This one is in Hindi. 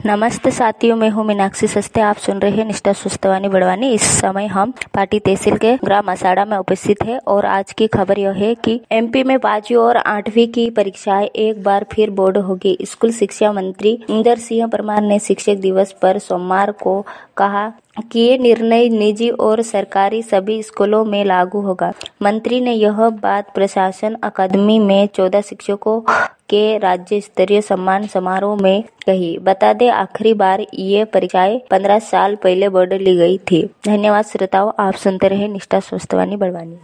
नमस्ते साथियों, मैं हूँ मीनाक्षी सस्ते। आप सुन रहे हैं निष्ठा सुस्तवानी बड़वानी। इस समय हम पाटी तहसील के ग्राम असाड़ा में उपस्थित है और आज की खबर यह है कि एमपी में 5वीं और 8वीं की परीक्षाएं एक बार फिर बोर्ड होगी। स्कूल शिक्षा मंत्री इंदर सिंह परमार ने शिक्षक दिवस पर सोमवार को कहा कि ये निर्णय निजी और सरकारी सभी स्कूलों में लागू होगा। मंत्री ने यह बात प्रशासन अकादमी में 14 शिक्षकों के राज्य स्तरीय सम्मान समारोह में कही। बता दें, आखिरी बार ये परीक्षाएं 15 साल पहले बोर्ड ली गई थी। धन्यवाद श्रोताओं, आप सुनते रहे निष्ठा सुस्तवानी बड़वानी।